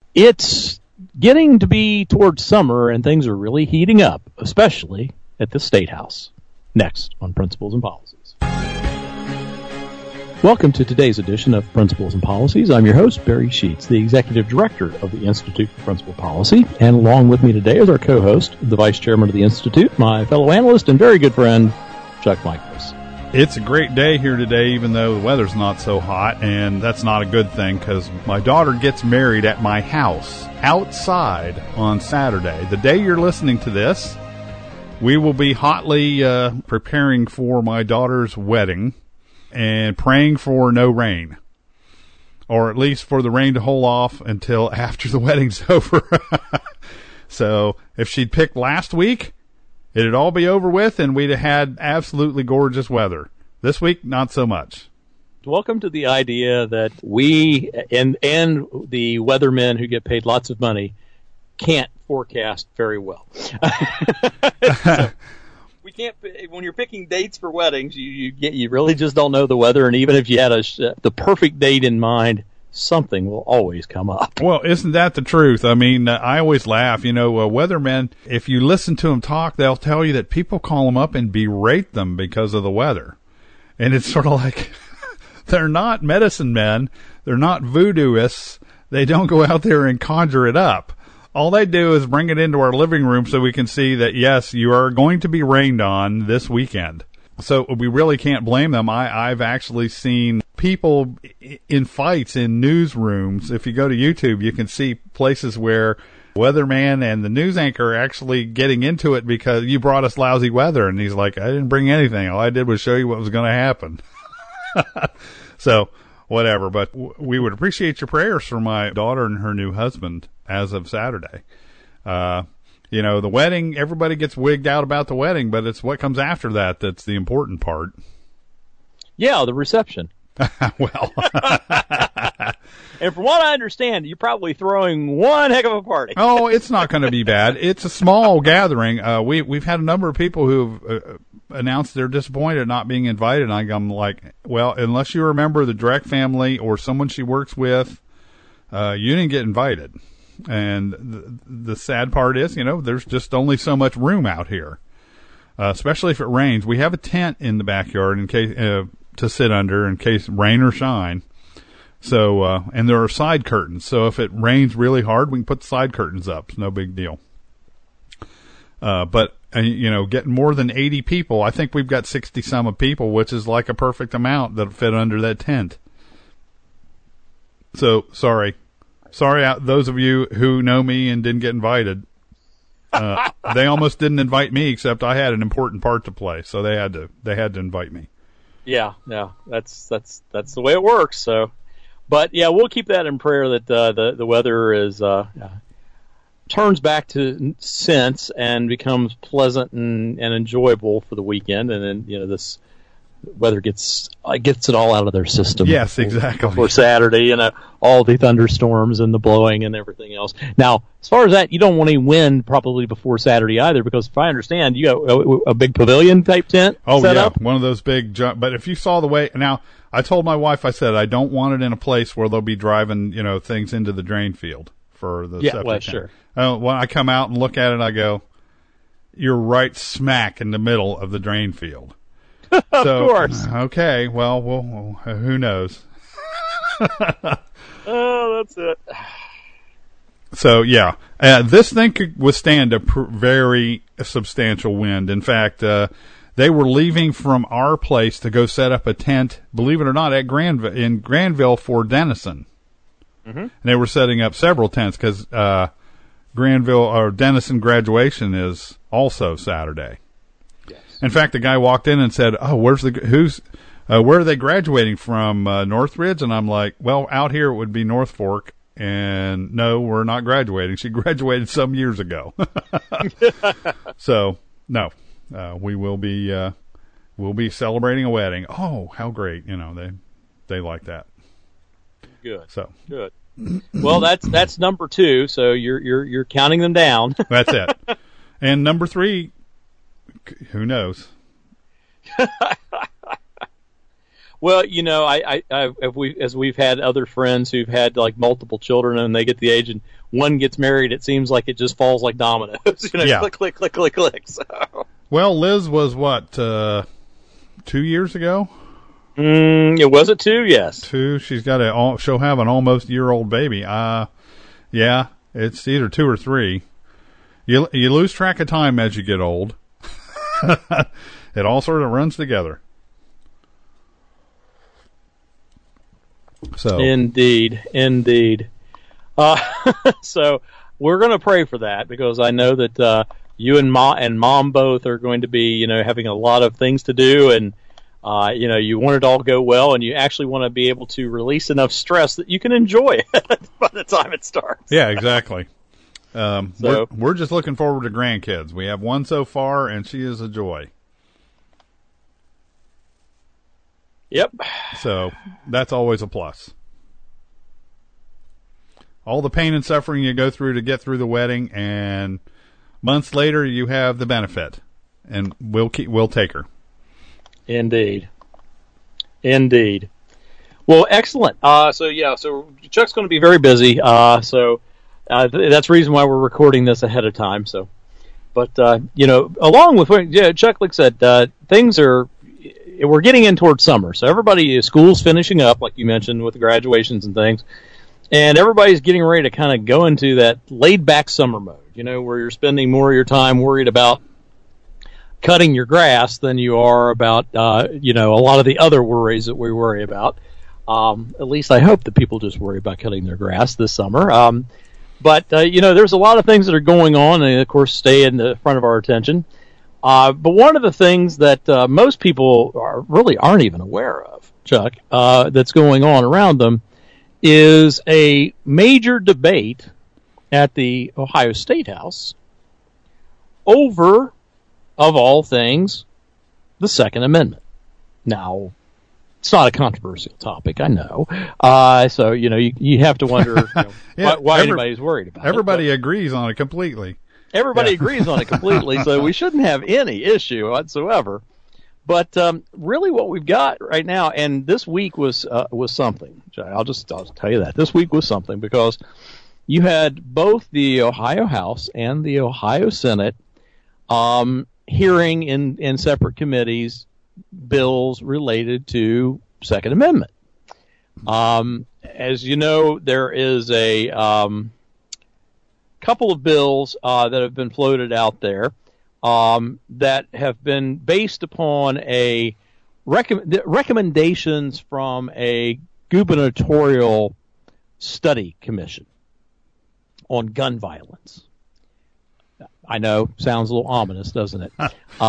It's getting to be towards summer, and things are really heating up, especially at the State House. Next on Principles and Policies. Welcome to today's edition of Principles and Policies. I'm your host, Barry Sheets, the Executive Director of the Institute for Principal Policy. And along with me today is our co-host, the Vice Chairman of the Institute, my fellow analyst and very good friend, Chuck Michaels. It's a great day here today, even though the weather's not so hot, and that's not a good thing because my daughter gets married at my house outside on Saturday. The day you're listening to this, we will be hotly preparing for my daughter's wedding and praying for no rain, or at least for the rain to hold off until after the wedding's over. So if she'd picked last week, it'd all be over with, and we'd have had absolutely gorgeous weather. This week, not so much. Welcome to the idea that we and the weathermen who get paid lots of money can't forecast very well. So, we can't. When you're picking dates for weddings, you really just don't know the weather, and even if you had the perfect date in mind, something will always come up. Well, isn't that the truth? I mean, I always laugh. You know, weathermen, if you listen to them talk, they'll tell you that people call them up and berate them because of the weather. And it's sort of like, they're not medicine men. They're not voodooists. They don't go out there and conjure it up. All they do is bring it into our living room so we can see that, yes, you are going to be rained on this weekend. So we really can't blame them. I've actually seen people in fights in newsrooms. If you go to YouTube, you can see places where weatherman and the news anchor are actually getting into it because you brought us lousy weather. And he's like, I didn't bring anything. All I did was show you what was going to happen. So whatever. But we would appreciate your prayers for my daughter and her new husband as of Saturday. You know, the wedding, everybody gets wigged out about the wedding, but it's what comes after that that's the important part. Yeah, the reception. Well. And from what I understand, you're probably throwing one heck of a party. Oh, it's not going to be bad. It's a small gathering. We've had a number of people who've announced they're disappointed not being invited. And I'm like, well, unless you're a member of the Direct family or someone she works with, you didn't get invited. And the sad part is, you know, there's just only so much room out here, especially if it rains. We have a tent in the backyard in case to sit under in case rain or shine. So, and there are side curtains. So if it rains really hard, we can put the side curtains up. It's no big deal. But you know, getting more than 80 people, I think we've got 60 some of people, which is like a perfect amount that fit under that tent. So sorry, those of you who know me and didn't get invited. They almost didn't invite me, except I had an important part to play, so they had to invite me. Yeah, that's the way it works. So, but yeah, we'll keep that in prayer that the weather is turns back to sense and becomes pleasant and enjoyable for the weekend, and then, you know, this weather gets it all out of their system. Yes, exactly. For Saturday, you know, all the thunderstorms and the blowing and everything else. Now, as far as that, you don't want any wind probably before Saturday either, because if I understand, you got a big pavilion type tent set up. One of those big. But if you saw the way now, I told my wife, I said I don't want it in a place where they'll be driving, you know, things into the drain field for the septic tank. Sure. When I come out and look at it, I go, you're right smack in the middle of the drain field. Of course. Okay, well, who knows? Oh, that's it. So, yeah, this thing could withstand a very substantial wind. In fact, they were leaving from our place to go set up a tent, believe it or not, at in Granville for Denison. Mm-hmm. And they were setting up several tents because Granville or Denison graduation is also Saturday. In fact, the guy walked in and said, "Oh, where are they graduating from? Northridge?" And I'm like, "Well, out here it would be North Fork." And no, we're not graduating. She graduated some years ago. So no, we'll be celebrating a wedding. Oh, how great! You know, they like that. Good. So good. Well, that's number 2. So you're counting them down. That's it. And number 3. Who knows? Well, as we've had other friends who've had like multiple children, and they get the age, and one gets married, it seems like it just falls like dominoes. Yeah. Click, click, click, click, click. So. Well, Liz was what 2 years ago? It was 2, yes. 2. She'll have an almost year-old baby. Yeah, it's either 2 or 3. You lose track of time as you get old. It all sort of runs together. So indeed. So we're going to pray for that, because I know that you and mom both are going to be, having a lot of things to do, and you want it all to go well, and you actually want to be able to release enough stress that you can enjoy it by the time it starts. Yeah, exactly. We're just looking forward to grandkids. We have one so far, and she is a joy. Yep. So that's always a plus. All the pain and suffering you go through to get through the wedding, and months later you have the benefit, and we'll take her. Indeed. Well, excellent. So Chuck's going to be very busy. That's the reason why we're recording this ahead of time. So, but along with what Chuck like said, things are. We're getting in towards summer, so school's finishing up, like you mentioned, with the graduations and things, and everybody's getting ready to kind of go into that laid-back summer mode, where you're spending more of your time worried about cutting your grass than you are about, a lot of the other worries that we worry about. At least I hope that people just worry about cutting their grass this summer. But there's a lot of things that are going on, and of course stay in the front of our attention. But one of the things that most people aren't even aware of, Chuck, that's going on around them, is a major debate at the Ohio State House over, of all things, the Second Amendment. Now, it's not a controversial topic, I know. So you have to wonder why anybody's worried about it. Everybody agrees on it completely. Everybody agrees on it completely, so we shouldn't have any issue whatsoever. But really, what we've got right now, and this week was something. I'll tell you that this week was something, because you had both the Ohio House and the Ohio Senate hearing in separate committees bills related to Second Amendment. As you know, there is a couple of bills that have been floated out there that have been based upon a recommendations from a gubernatorial study commission on gun violence. I know, sounds a little ominous, doesn't it?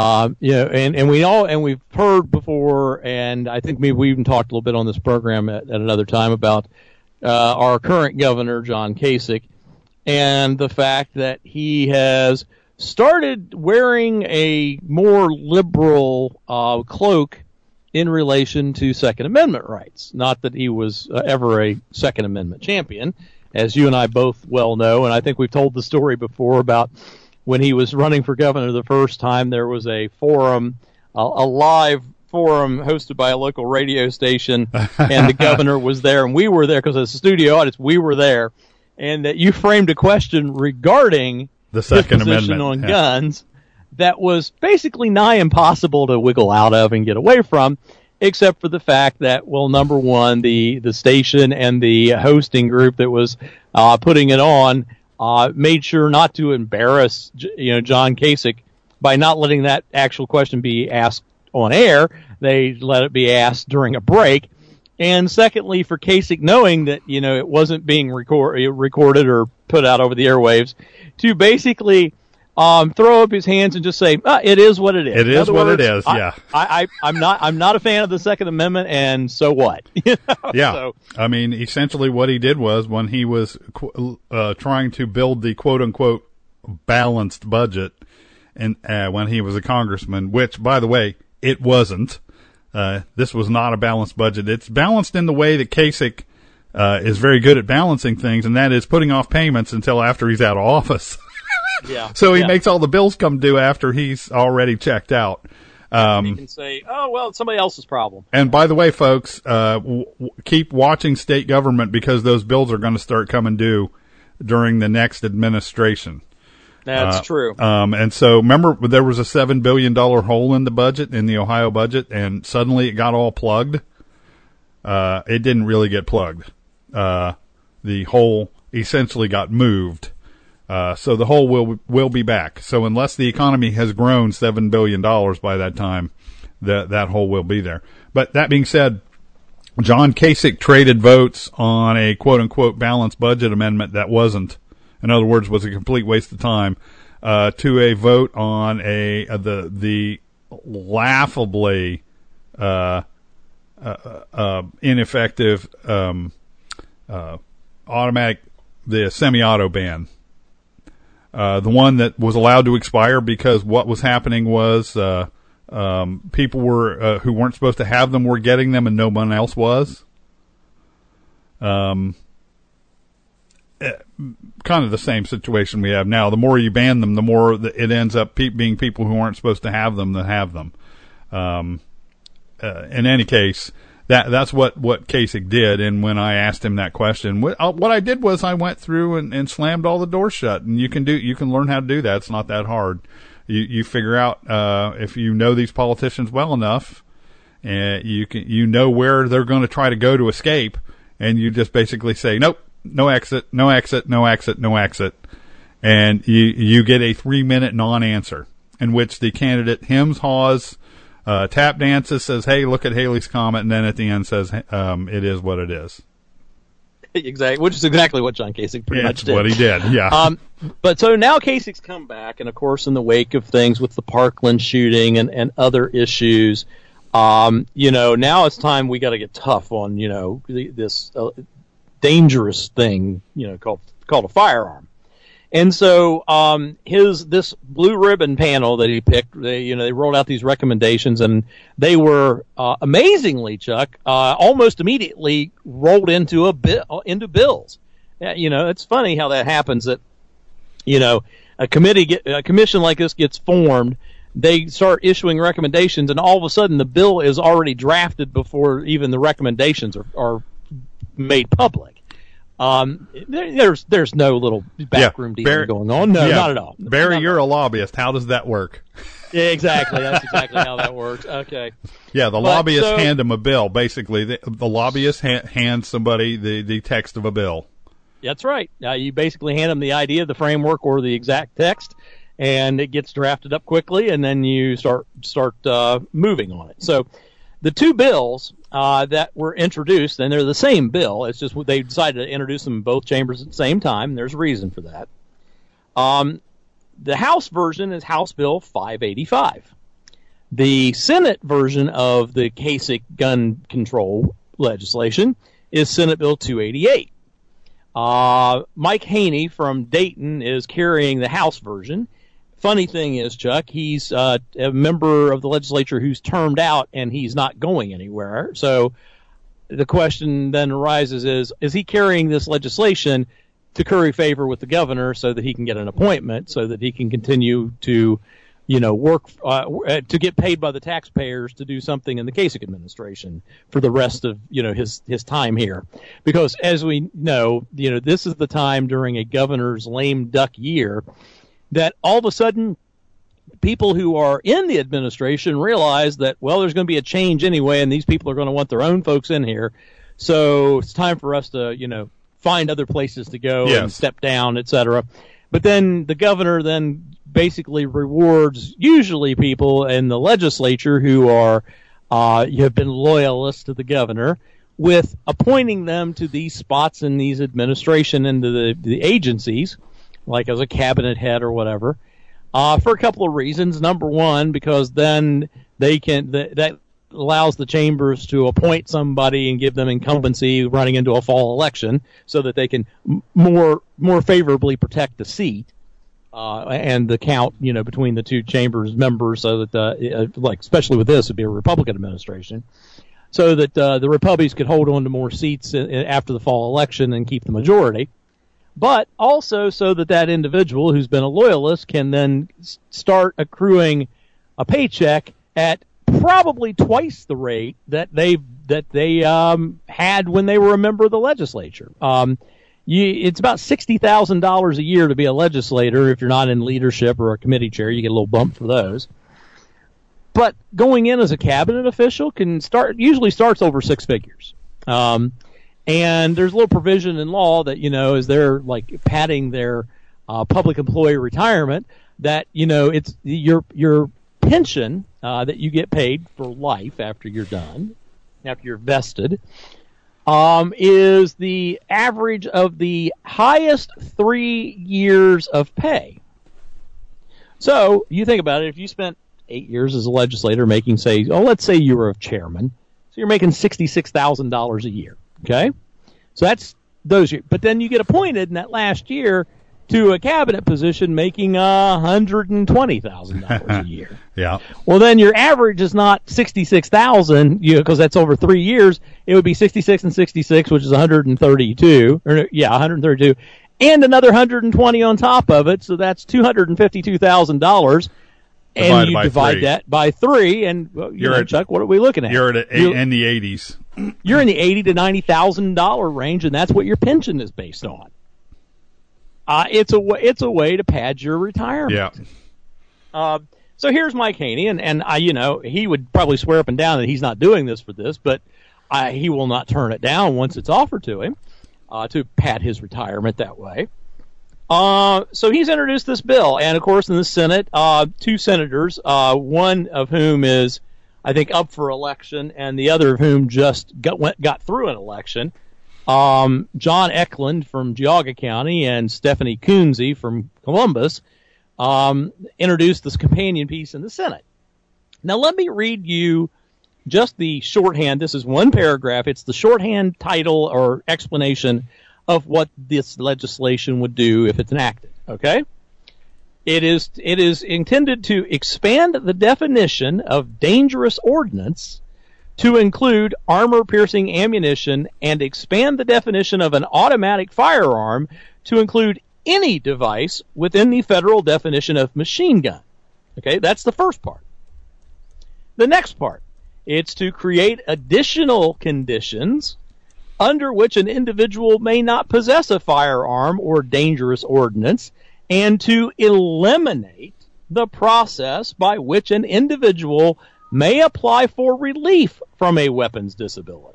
And we've heard before, and I think maybe we even talked a little bit on this program at another time about our current governor, John Kasich, and the fact that he has started wearing a more liberal cloak in relation to Second Amendment rights. Not that he was ever a Second Amendment champion, as you and I both well know, and I think we've told the story before about when he was running for governor the first time. There was a forum, a live forum hosted by a local radio station, and the governor was there, and we were there because it's a studio audience. We were there. And that you framed a question regarding the Second his position Amendment on guns that was basically nigh impossible to wiggle out of and get away from, except for the fact that, well, number one, the station and the hosting group that was putting it on made sure not to embarrass John Kasich by not letting that actual question be asked on air. They let it be asked during a break. And secondly, for Kasich, knowing that, it wasn't being recorded or put out over the airwaves, to basically throw up his hands and just say, it is what it is. It is what it is, yeah. I'm not a fan of the Second Amendment, and so what? Yeah. So, I mean, essentially what he did was, when he was trying to build the quote-unquote balanced budget, and when he was a congressman, which, by the way, it wasn't. This was not a balanced budget. It's balanced in the way that Kasich is very good at balancing things, and that is putting off payments until after he's out of office. Yeah. So he makes all the bills come due after he's already checked out. You can say, oh, well, it's somebody else's problem. And by the way, folks, keep watching state government because those bills are going to start coming due during the next administration. That's true. And so remember there was a $7 billion hole in the budget, in the Ohio budget, and suddenly it got all plugged. It didn't really get plugged. The hole essentially got moved. So the hole will be back. So unless the economy has grown $7 billion by that time, that hole will be there. But that being said, John Kasich traded votes on a quote unquote balanced budget amendment that wasn't. In other words, was a complete waste of time, to a vote on the laughably, ineffective, the semi-auto ban. The one that was allowed to expire because what was happening was, people were, who weren't supposed to have them were getting them and no one else was. Kind of the same situation we have now. The more you ban them, the more it ends up being people who aren't supposed to have them that have them. In any case, that's what Kasich did. And when I asked him that question, what I did was I went through and slammed all the doors shut. And you can learn how to do that. It's not that hard. You figure out, if you know these politicians well enough, and you know where they're going to try to go to escape, and you just basically say, nope. No exit, no exit, no exit, no exit. And you get a 3-minute non-answer in which the candidate hems, haws, tap dances, says, hey, look at Haley's Comet, and then at the end says, it is what it is. Exactly, which is exactly what John Kasich pretty much did. That's what he did, yeah. But so now Kasich's come back, and of course in the wake of things with the Parkland shooting and other issues, now it's time we got to get tough on, this dangerous thing, called a firearm. And so, this blue ribbon panel that he picked, they rolled out these recommendations, and they were, amazingly, Chuck, almost immediately rolled into bills. It's funny how that happens that, a commission like this gets formed, they start issuing recommendations, and all of a sudden the bill is already drafted before even the recommendations are made public. There's no little backroom deal going on. No, not at all. Barry, you're a lobbyist. How does that work? Yeah, exactly. That's exactly how that works. Okay. Yeah, lobbyists hand them a bill. Basically, the lobbyist hands somebody the text of a bill. That's right. You basically hand them the idea, the framework, or the exact text, and it gets drafted up quickly, and then you start moving on it. So the two bills that were introduced, and they're the same bill. It's just they decided to introduce them in both chambers at the same time. There's a reason for that. The House version is House Bill 585. The Senate version of the Kasich gun control legislation is Senate Bill 288. Mike Haney from Dayton is carrying the House version. Funny thing is, Chuck, he's a member of the legislature who's termed out, and he's not going anywhere. So the question then arises is he carrying this legislation to curry favor with the governor so that he can get an appointment, so that he can continue to, work to get paid by the taxpayers to do something in the Kasich administration for the rest of, his time here? Because as we know, this is the time during a governor's lame duck year that all of a sudden people who are in the administration realize that, well, there's going to be a change anyway, and these people are going to want their own folks in here. So it's time for us to, find other places to go and step down, et cetera. But then the governor then basically rewards usually people in the legislature who are have been loyalists to the governor with appointing them to these spots in these administration and to the agencies, like as a cabinet head or whatever, for a couple of reasons. Number one, because then they can that allows the chambers to appoint somebody and give them incumbency running into a fall election, so that they can more favorably protect the seat and the count, between the two chambers members, so that especially with this, it'd be a Republican administration, so that the Republicans could hold on to more seats after the fall election and keep the majority. But also so that individual who's been a loyalist can then start accruing a paycheck at probably twice the rate that they had when they were a member of the legislature. It's about $60,000 a year to be a legislator. If you're not in leadership or a committee chair, you get a little bump for those. But going in as a cabinet official usually starts over six figures. And there's a little provision in law that, as they're like padding their public employee retirement, that, it's your pension that you get paid for life after you're done, after you're vested, is the average of the highest 3 years of pay. So you think about it, if you spent 8 years as a legislator making, let's say you were a chairman, so you're making $66,000 a year, okay? So that's those years. But then you get appointed in that last year to a cabinet position making $120,000 a year. Yeah. Well, then your average is not 66,000, because that's over 3 years. It would be 66 and 66, which is 132. 132, and another 120 on top of it. So that's $252,000. And you divide that by 3, and Chuck, what are we looking at? You're in the 80s. You're in the $80,000 to $90,000 range, and that's what your pension is based on. It's a way to pad your retirement. Yeah. So here's Mike Haney, and he would probably swear up and down that he's not doing this for this, but he will not turn it down once it's offered to him to pad his retirement that way. So he's introduced this bill, and of course in the Senate, two senators, one of whom is, I think, up for election, and the other of whom just got through an election. John Eklund from Geauga County and Stephanie Coonsey from Columbus introduced this companion piece in the Senate. Now let me read you just the shorthand. This is one paragraph. It's the shorthand title or explanation of what this legislation would do if it's enacted. Okay? It is intended to expand the definition of dangerous ordnance to include armor-piercing ammunition and expand the definition of an automatic firearm to include any device within the federal definition of machine gun. Okay, that's the first part. The next part, it's to create additional conditions under which an individual may not possess a firearm or dangerous ordnance, and to eliminate the process by which an individual may apply for relief from a weapons disability.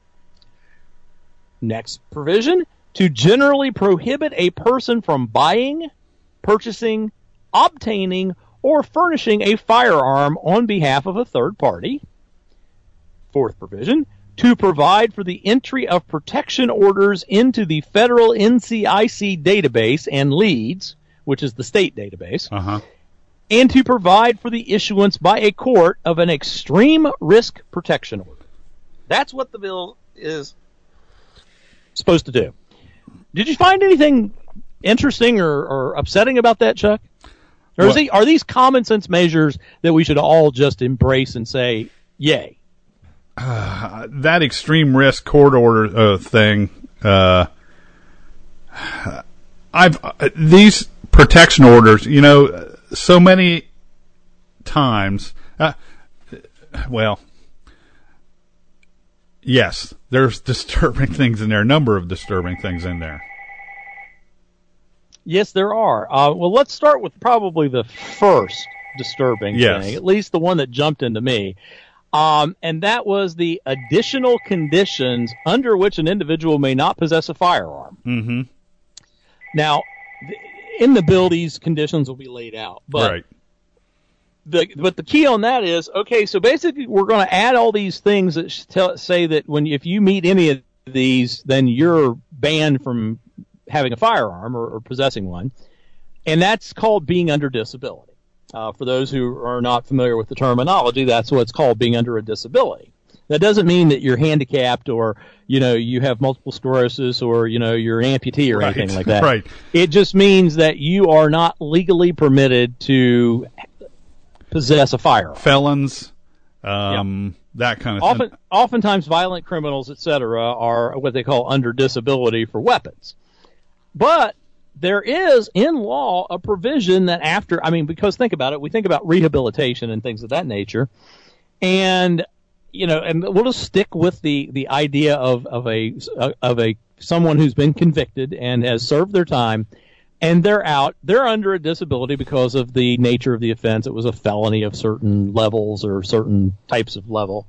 Next provision, to generally prohibit a person from buying, purchasing, obtaining, or furnishing a firearm on behalf of a third party. Fourth provision, to provide for the entry of protection orders into the federal NCIC database and LEADS, which is the state database, and to provide for the issuance by a court of an extreme risk protection order. That's what the bill is supposed to do. Did you find anything interesting or upsetting about that, Chuck? Or are these common sense measures that we should all just embrace and say, yay? That extreme risk court order thing, these protection orders, so many times, yes, there's disturbing things in there, a number of disturbing things in there. Yes, there are. Well, let's start with probably the first disturbing thing, at least the one that jumped into me. And that was the additional conditions under which an individual may not possess a firearm. Mm-hmm. Now, in the bill, these conditions will be laid out. But right. But the key on that is, okay, so basically we're going to add all these things that say that if you meet any of these, then you're banned from having a firearm or possessing one. And that's called being under disability. For those who are not familiar with the terminology, that's what it's called, being under a disability. That doesn't mean that you're handicapped or, you have multiple sclerosis or, you're an amputee or anything like that. Right. It just means that you are not legally permitted to possess a firearm. Felons, that kind of thing. Oftentimes violent criminals, etc., are what they call under disability for weapons. But there is in law a provision that after, I mean, because think about it, we think about rehabilitation and things of that nature, and and we'll just stick with the idea of a someone who's been convicted and has served their time, and they're out. They're under a disability because of the nature of the offense. It was a felony of certain levels or certain types of level.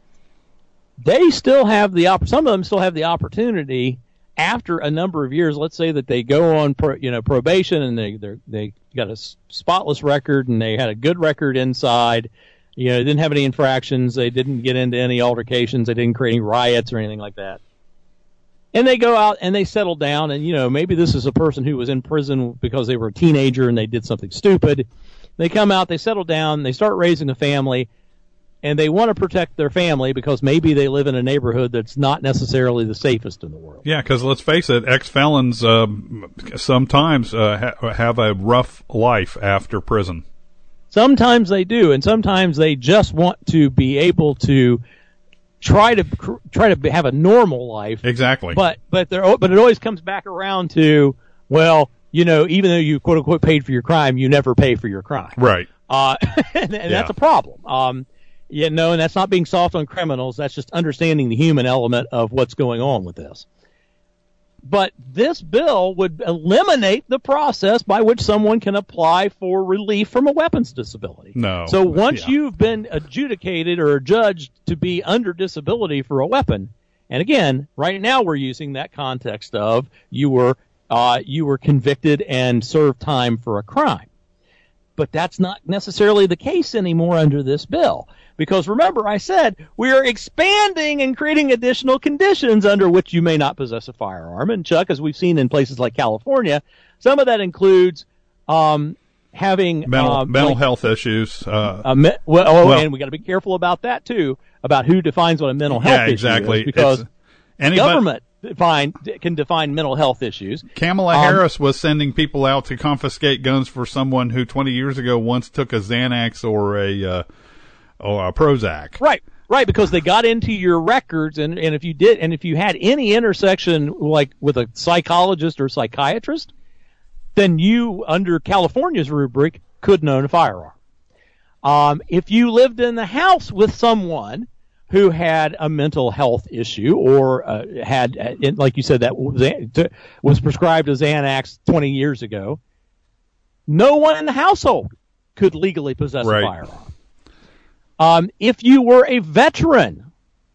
They still have some of them still have the opportunity after a number of years. Let's say that they go on probation and they got a spotless record and they had a good record inside. They didn't have any infractions. They didn't get into any altercations. They didn't create any riots or anything like that. And they go out and they settle down, and maybe this is a person who was in prison because they were a teenager and they did something stupid. They come out, they settle down, they start raising a family, and they want to protect their family because maybe they live in a neighborhood that's not necessarily the safest in the world. Yeah, because let's face it, ex-felons sometimes have a rough life after prison. Sometimes they do, and sometimes they just want to be able to try to have a normal life. Exactly. But it always comes back around to, well, even though you quote unquote paid for your crime, you never pay for your crime. Right. And that's a problem. And that's not being soft on criminals. That's just understanding the human element of what's going on with this. But this bill would eliminate the process by which someone can apply for relief from a weapons disability. No. So once you've been adjudicated or judged to be under disability for a weapon, and again, right now we're using that context of you were convicted and served time for a crime. But that's not necessarily the case anymore under this bill. Because remember, I said we are expanding and creating additional conditions under which you may not possess a firearm. And Chuck, as we've seen in places like California, some of that includes having mental health issues. And we got to be careful about that too, about who defines what a mental health issue is, because government can define mental health issues. Kamala Harris was sending people out to confiscate guns for someone who 20 years ago once took a Xanax or a Prozac. Right, because they got into your records, and if you had any intersection like with a psychologist or psychiatrist, then you, under California's rubric, could own a firearm. If you lived in the house with someone who had a mental health issue or had, like you said, that was prescribed a Xanax 20 years ago, no one in the household could legally possess a firearm. If you were a veteran,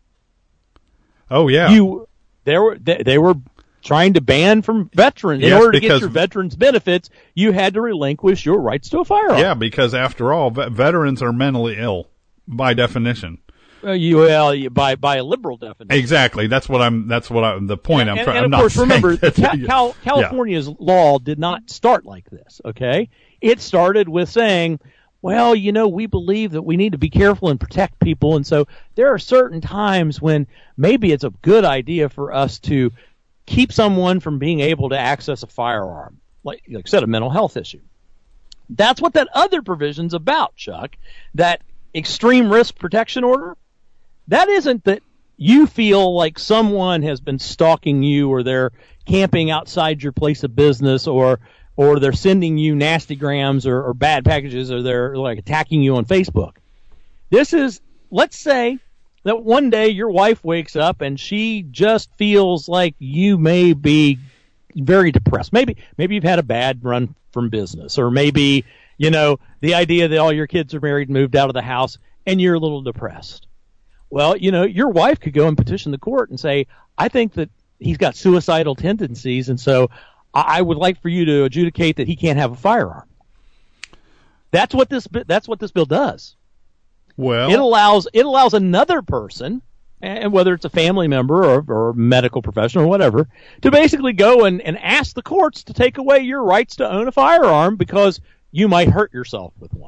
they were trying to ban from veterans. In order to get your veterans benefits, you had to relinquish your rights to a firearm. Yeah, because after all, veterans are mentally ill by definition. By a liberal definition. Exactly. That's the point I'm trying. And of course, remember, California's law did not start like this. Okay, it started with saying, well, we believe that we need to be careful and protect people, and so there are certain times when maybe it's a good idea for us to keep someone from being able to access a firearm, like I said, a mental health issue. That's what that other provision's about, Chuck. That extreme risk protection order. That isn't that you feel like someone has been stalking you, or they're camping outside your place of business, or they're sending you nasty grams or bad packages, or they're like attacking you on Facebook. This is, let's say that one day your wife wakes up and she just feels like you may be very depressed. Maybe you've had a bad run from business, or maybe, the idea that all your kids are married and moved out of the house and you're a little depressed. Well, your wife could go and petition the court and say, I think that he's got suicidal tendencies, and so I would like for you to adjudicate that he can't have a firearm. That's what this bill does. Well, it allows another person, and whether it's a family member or a medical professional or whatever, to basically go and ask the courts to take away your rights to own a firearm because you might hurt yourself with one.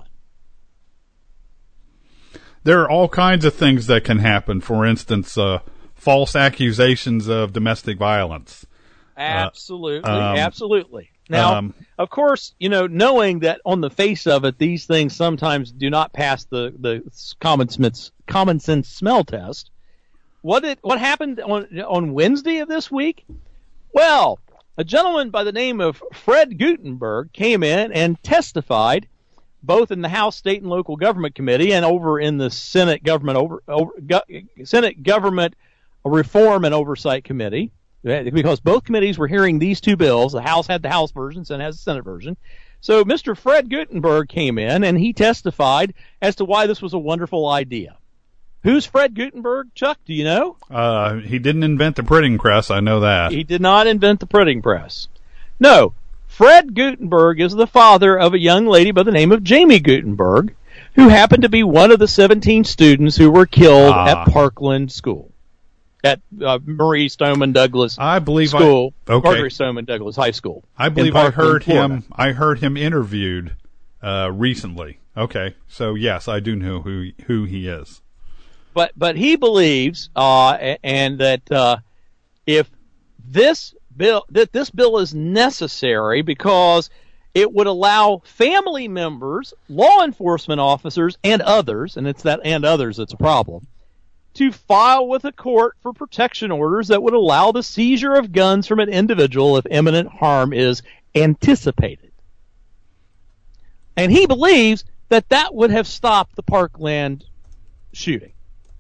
There are all kinds of things that can happen. For instance, false accusations of domestic violence. Absolutely. Now, of course, knowing that on the face of it, these things sometimes do not pass the common sense smell test. What happened on Wednesday of this week? Well, a gentleman by the name of Fred Gutenberg came in and testified both in the House State and Local Government Committee and over in the Senate Senate Government Reform and Oversight Committee, because both committees were hearing these two bills. The House had the House version, Senate has the Senate version. So Mr. Fred Gutenberg came in and he testified as to why this was a wonderful idea. Who's Fred Gutenberg, Chuck? Do you know? He didn't invent the printing press. I know that. He did not invent the printing press. No. Fred Gutenberg is the father of a young lady by the name of Jamie Gutenberg, who happened to be one of the 17 students who were killed at Parkland School, at Marie Stoneman Douglas School, Marjorie Stoneman Douglas High School. I believe I heard him. I heard him interviewed recently. Okay, so yes, I do know who he is. But he believes, and that if this bill is necessary because it would allow family members, law enforcement officers, and others, and it's that and others that's a problem, to file with a court for protection orders that would allow the seizure of guns from an individual if imminent harm is anticipated. And he believes that that would have stopped the Parkland shooting.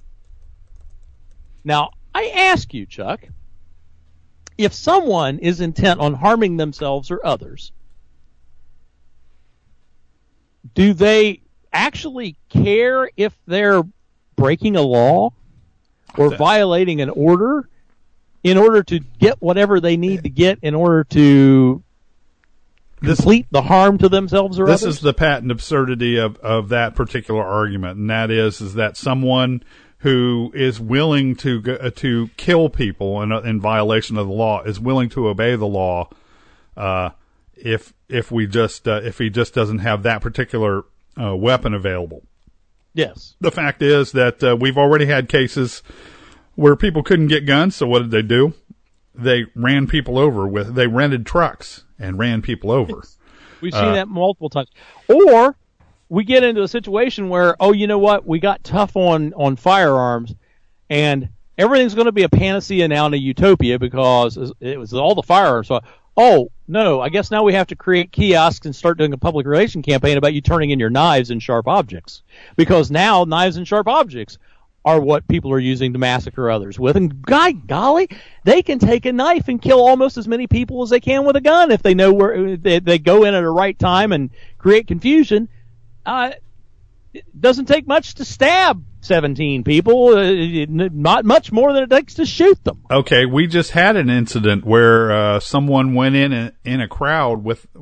Now, I ask you, Chuck, if someone is intent on harming themselves or others, do they actually care if they're breaking a law or violating an order in order to get whatever they need to get in order to complete the harm to themselves or others? This is the patent absurdity of that particular argument, and that is that someone who is willing to kill people in violation of the law is willing to obey the law if he just doesn't have that particular weapon available. Yes. The fact is that we've already had cases where people couldn't get guns, so what did they do? They ran people over they rented trucks and ran people over. We've seen that multiple times. Or we get into a situation where, oh, you know what, we got tough on firearms, and everything's going to be a panacea now and a utopia because it was all the firearms. So, oh, no, I guess now we have to create kiosks and start doing a public relation campaign about you turning in your knives and sharp objects. Because now knives and sharp objects are what people are using to massacre others with. And golly, they can take a knife and kill almost as many people as they can with a gun if they know where they go in at a right time and create confusion. It doesn't take much to stab 17 people, not much more than it takes to shoot them. Okay, we just had an incident where someone went in a crowd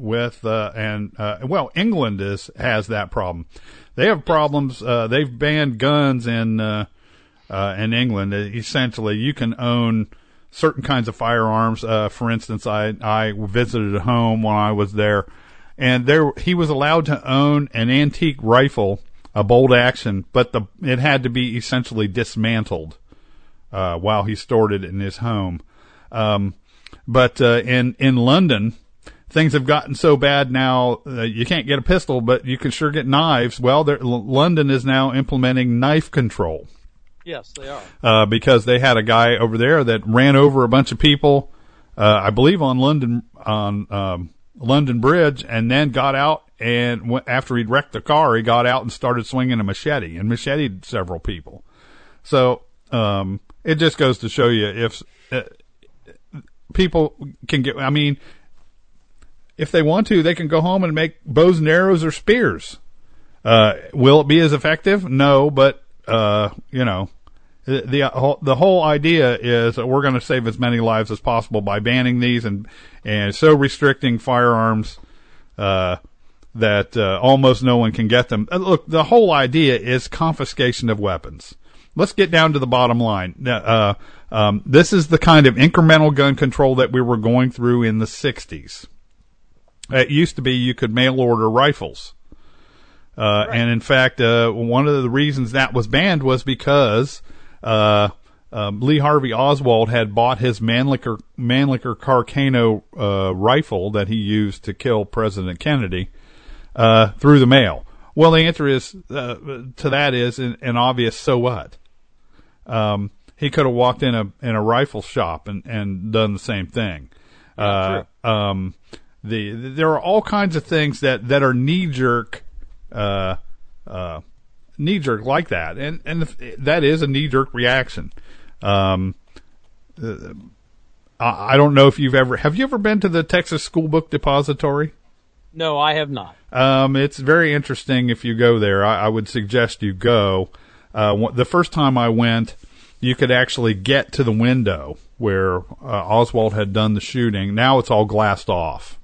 England has that problem. They have problems. They've banned guns in England. Essentially, you can own certain kinds of firearms. For instance, I visited a home when I was there, and he was allowed to own an antique rifle, a bolt action, but it had to be essentially dismantled while he stored it in his home. But in London, things have gotten so bad now you can't get a pistol, but you can sure get knives. Well, London is now implementing knife control. Yes, they are. Because they had a guy over there that ran over a bunch of people, I believe on London Bridge, and then got out, and after he'd wrecked the car, he got out and started swinging a machete and macheted several people. So it just goes to show you if people can get, I mean, if they want to, they can go home and make bows and arrows or spears. Will it be as effective? No, but the whole idea is that we're going to save as many lives as possible by banning these and so restricting firearms that almost no one can get them. Look, the whole idea is confiscation of weapons. Let's get down to the bottom line. This is the kind of incremental gun control that we were going through in the 60s. It used to be you could mail order rifles. Right. And in fact, one of the reasons that was banned was because Lee Harvey Oswald had bought his Mannlicher Carcano rifle that he used to kill President Kennedy through the mail. Well, the answer is to that is an obvious so what. He could have walked in a rifle shop and done the same thing. There are all kinds of things that are knee jerk like that, and that is a knee jerk reaction. I don't know if have you ever been to the Texas School Book Depository? No, I have not. It's very interesting if you go there. I would suggest you go. The first time I went, you could actually get to the window where Oswald had done the shooting. Now it's all glassed off.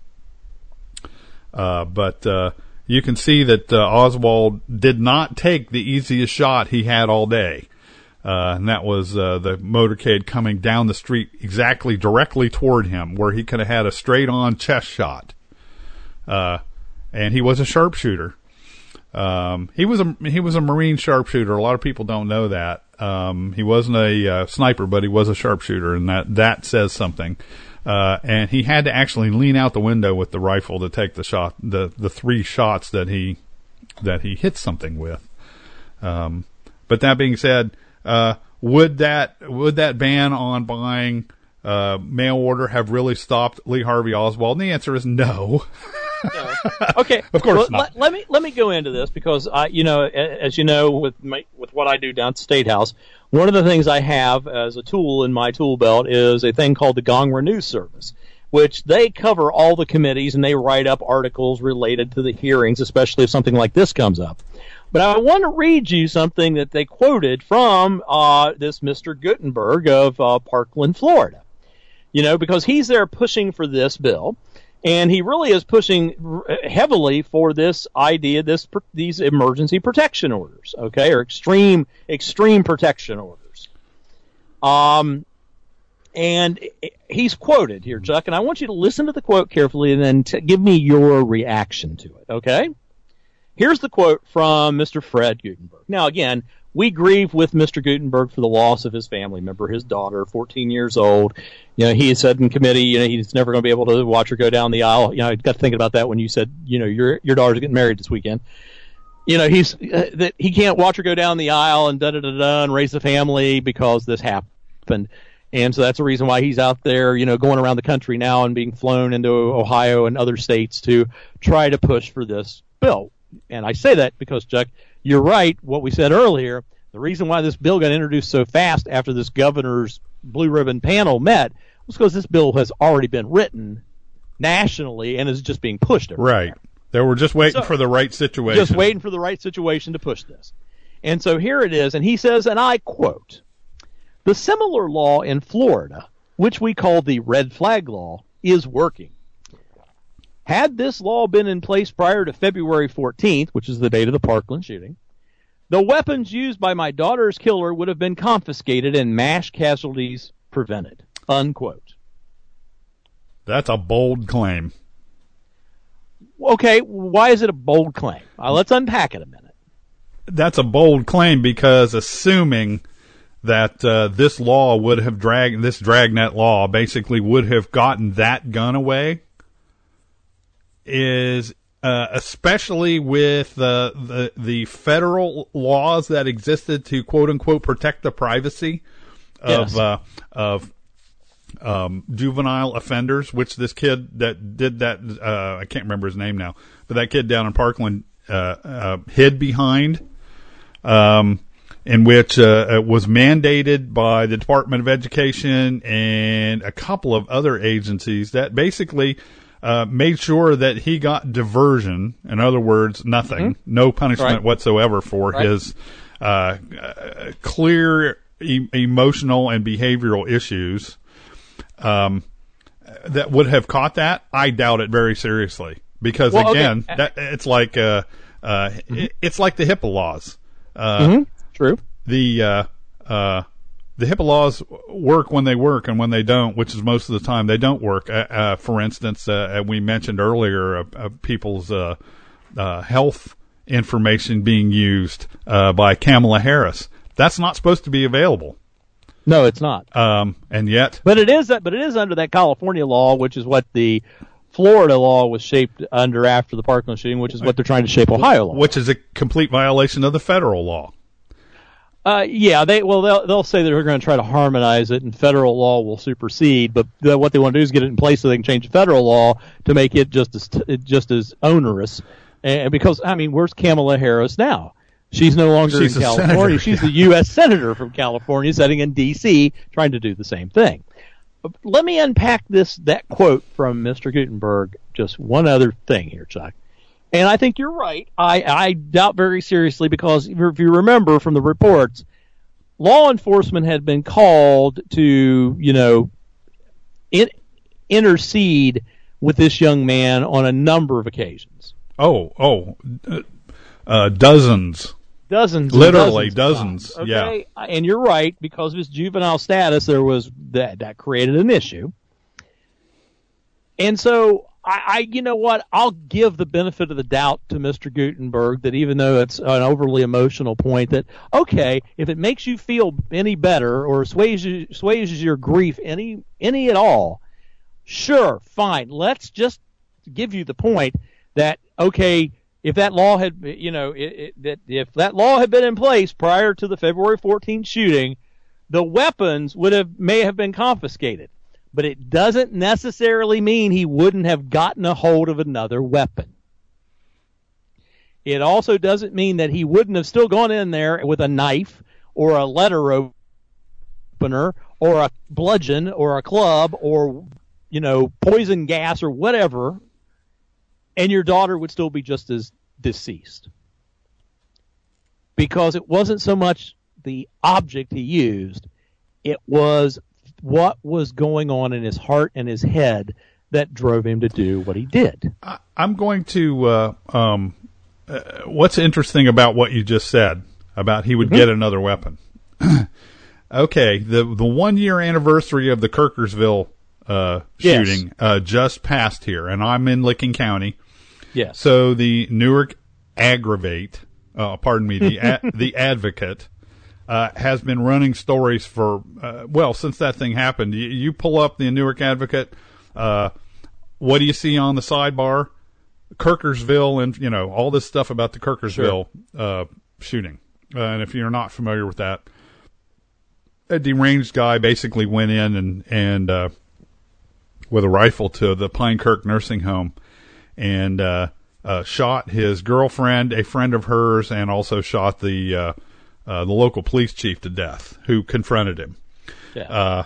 But you can see that Oswald did not take the easiest shot he had all day. And that was the motorcade coming down the street exactly directly toward him, where he could have had a straight-on chest shot. And he was a sharpshooter. He was a Marine sharpshooter. A lot of people don't know that. He wasn't a sniper, but he was a sharpshooter, and that says something. And he had to actually lean out the window with the rifle to take the shot, the 3 shots that he hit something with. But that being said, would that ban on buying mail order have really stopped Lee Harvey Oswald? And the answer is no. No. Okay, of course not. Let me go into this because as you know, with what I do down at the State House, one of the things I have as a tool in my tool belt is a thing called the Gongra News Service, which they cover all the committees and they write up articles related to the hearings, especially if something like this comes up. But I want to read you something that they quoted from this Mr. Guttenberg of Parkland, Florida. Because he's there pushing for this bill. And he really is pushing heavily for this idea, these emergency protection orders, okay, or extreme protection orders. And he's quoted here, Chuck, and I want you to listen to the quote carefully and then give me your reaction to it, okay? Here's the quote from Mr. Fred Guttenberg. Now, again, we grieve with Mr. Guttenberg for the loss of his family member, his daughter, 14 years old. He said in committee, he's never going to be able to watch her go down the aisle. I got to thinking about that when you said, your daughter's getting married this weekend. That he can't watch her go down the aisle and and raise the family because this happened. And so that's the reason why he's out there, going around the country now and being flown into Ohio and other states to try to push for this bill. And I say that because, Chuck, you're right, what we said earlier, the reason why this bill got introduced so fast after this governor's blue ribbon panel met was because this bill has already been written nationally and is just being pushed everywhere. Right. They were just waiting for the right situation. Just waiting for the right situation to push this. And so here it is, and he says, and I quote, "The similar law in Florida, which we call the red flag law, is working. Had this law been in place prior to February 14th, which is the date of the Parkland shooting, the weapons used by my daughter's killer would have been confiscated and mass casualties prevented." Unquote. That's a bold claim. Okay, why is it a bold claim? Let's unpack it a minute. That's a bold claim because assuming that this law would have this dragnet law basically would have gotten that gun away is especially with the federal laws that existed to quote unquote protect the privacy of juvenile offenders, which this kid that did that I can't remember his name now, but that kid down in Parkland hid behind, in which it was mandated by the Department of Education and a couple of other agencies that basically made sure that he got diversion. In other words, nothing, no punishment whatsoever for his clear emotional and behavioral issues. That would have caught that. I doubt it very seriously because it's like it's like the HIPAA laws. True. The HIPAA laws work when they work and when they don't, which is most of the time they don't work. For instance, we mentioned earlier people's health information being used by Kamala Harris. That's not supposed to be available. No, it's not. And yet, but it is under that California law, which is what the Florida law was shaped under after the Parkland shooting, which is what they're trying to shape Ohio law, which is a complete violation of the federal law. Yeah, they'll say they're going to try to harmonize it, and federal law will supersede. But what they want to do is get it in place so they can change federal law to make it just as onerous. And because where's Kamala Harris now? She's no longer in California. She's the U.S. Senator from California, sitting in D.C. trying to do the same thing. Let me unpack that quote from Mr. Guttenberg. Just one other thing here, Chuck. And I think you're right. I doubt very seriously because if you remember from the reports, law enforcement had been called to, intercede with this young man on a number of occasions. Dozens. Dozens. Literally dozens. Okay? Yeah. And you're right, because of his juvenile status, there was that created an issue. And so you know what? I'll give the benefit of the doubt to Mr. Guttenberg that even though it's an overly emotional point, that okay, if it makes you feel any better or assuages your grief any at all, sure, fine. Let's just give you the point that okay, if that law had if that law had been in place prior to the February 14th shooting, the weapons may have been confiscated. But it doesn't necessarily mean he wouldn't have gotten a hold of another weapon. It also doesn't mean that he wouldn't have still gone in there with a knife or a letter opener or a bludgeon or a club or, poison gas or whatever, and your daughter would still be just as deceased. Because it wasn't so much the object he used, it was what was going on in his heart and his head that drove him to do what he did. I'm going to, what's interesting about what you just said about he would get another weapon. Okay. The 1 year anniversary of the Kirkersville, shooting, just passed here, and I'm in Licking County. Yes. So the Newark the Advocate, has been running stories for, since that thing happened. You pull up the Newark Advocate, what do you see on the sidebar? Kirkersville and, all this stuff about the Kirkersville shooting. And if you're not familiar with that, a deranged guy basically went in and with a rifle to the Pine Kirk nursing home and shot his girlfriend, a friend of hers, and also shot the local police chief to death, who confronted him. Yeah.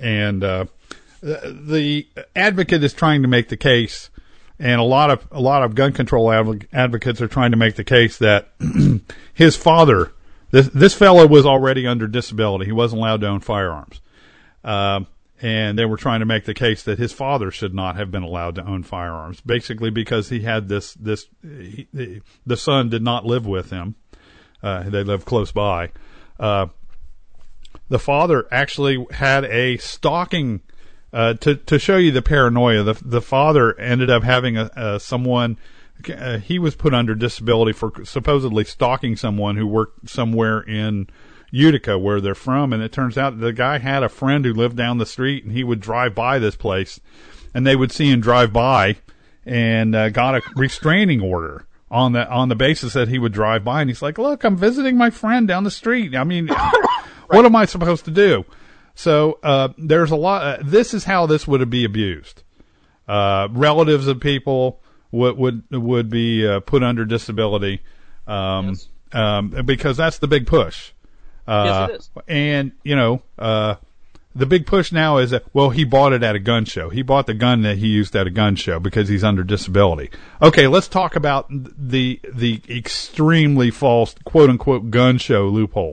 The Advocate is trying to make the case, and a lot of gun control advocates are trying to make the case that his father, this fellow was already under disability. He wasn't allowed to own firearms. And they were trying to make the case that his father should not have been allowed to own firearms, basically because he had the son did not live with him. They lived close by. The father actually had a stalking, to show you the paranoia. The father ended up having someone, he was put under disability for supposedly stalking someone who worked somewhere in Utica, where they're from. And it turns out the guy had a friend who lived down the street, and he would drive by this place, and they would see him drive by, and got a restraining order on the basis that he would drive by, and he's like, look, I'm visiting my friend down the street. I mean, what am I supposed to do? So, there's a lot, this is how this would be abused. Relatives of people would be, put under disability, Yes. Because that's the big push. Yes, it is. And, the big push now is that, he bought it at a gun show. He bought the gun that he used at a gun show because he's under disability. Okay, let's talk about the extremely false, quote-unquote, gun show loophole.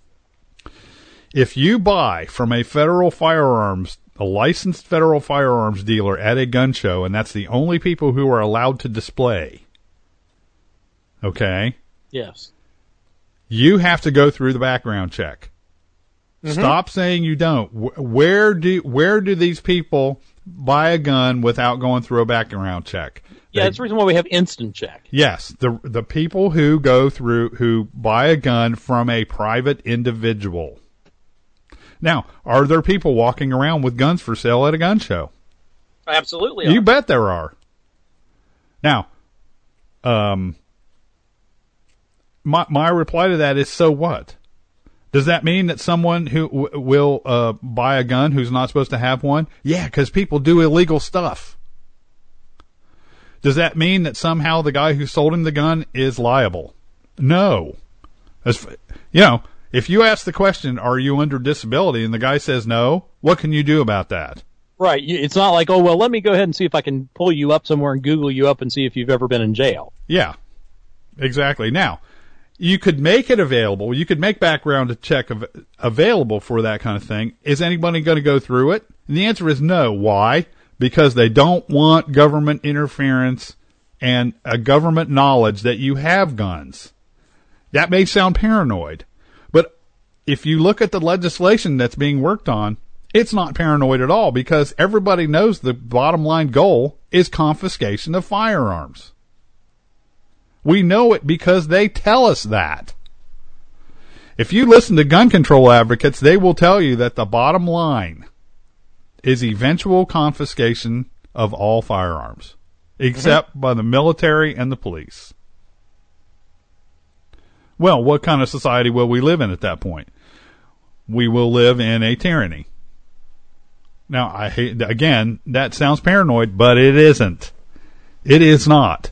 If you buy from a licensed federal firearms dealer at a gun show, and that's the only people who are allowed to display, okay? Yes. You have to go through the background check. Mm-hmm. Stop saying you don't. Where do these people buy a gun without going through a background check? Yeah, that's the reason why we have instant check. Yes, the people who buy a gun from a private individual. Now, are there people walking around with guns for sale at a gun show? Absolutely. You bet there are. Now, my reply to that is, so what? Does that mean that someone who will buy a gun who's not supposed to have one? Yeah, because people do illegal stuff. Does that mean that somehow the guy who sold him the gun is liable? No. If you ask the question, are you under disability, and the guy says no, what can you do about that? Right. It's not like, oh, well, let me go ahead and see if I can pull you up somewhere and Google you up and see if you've ever been in jail. Yeah, exactly. Now, you could make it available. You could make background check available for that kind of thing. Is anybody going to go through it? And the answer is no. Why? Because they don't want government interference and a government knowledge that you have guns. That may sound paranoid, but if you look at the legislation that's being worked on, it's not paranoid at all, because everybody knows the bottom line goal is confiscation of firearms. We know it because they tell us that. If you listen to gun control advocates, they will tell you that the bottom line is eventual confiscation of all firearms, except by the military and the police. Well, what kind of society will we live in at that point? We will live in a tyranny. Now, again, that sounds paranoid, but it isn't. It is not.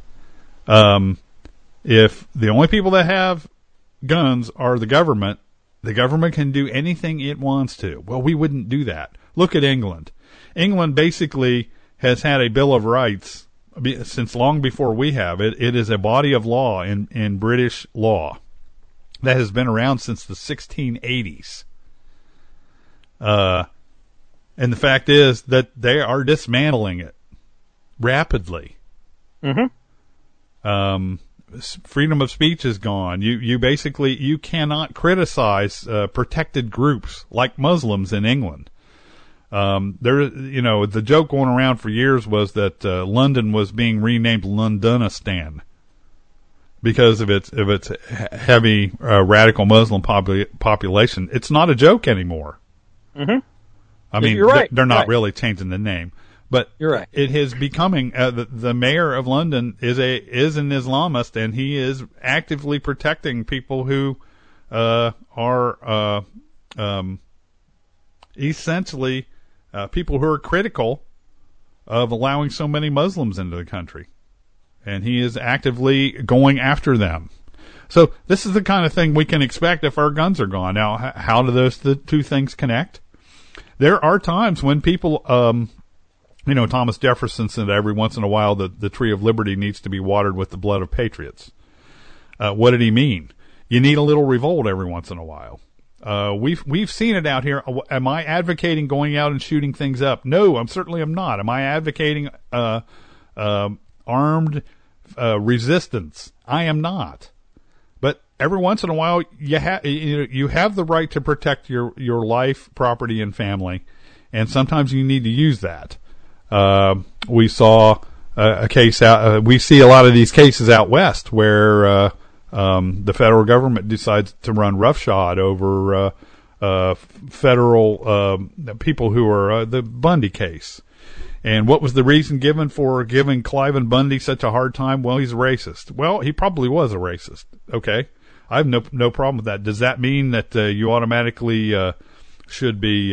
If the only people that have guns are the government can do anything it wants to. Well, we wouldn't do that. Look at England. England basically has had a Bill of Rights since long before we have. It is a body of law in British law that has been around since the 1680s. And the fact is that they are dismantling it rapidly. Freedom of speech is gone. You cannot criticize protected groups like Muslims in England. The joke going around for years was that London was being renamed Londonistan because of its heavy radical Muslim population. It's not a joke anymore. I mean, you're right. They're not really changing the name, but you're right. It is becoming the mayor of London is an Islamist, and he is actively protecting people who are essentially people who are critical of allowing so many Muslims into the country, and he is actively going after them. So this is the kind of thing we can expect if our guns are gone. Now, how do those two things connect? There are times when people, Thomas Jefferson said every once in a while that the tree of liberty needs to be watered with the blood of patriots. What did he mean? You need a little revolt every once in a while. We've seen it out here. Am I advocating going out and shooting things up? No, I'm not. Am I advocating armed resistance? I am not. But every once in a while, you have the right to protect your life, property, and family, and sometimes you need to use that. We saw a case out. We see a lot of these cases out west where the federal government decides to run roughshod over federal people who are the Bundy case. And what was the reason given for giving Cliven Bundy such a hard time? Well, he's a racist. Well, he probably was a racist. Okay, I have no problem with that. Does that mean that you automatically should be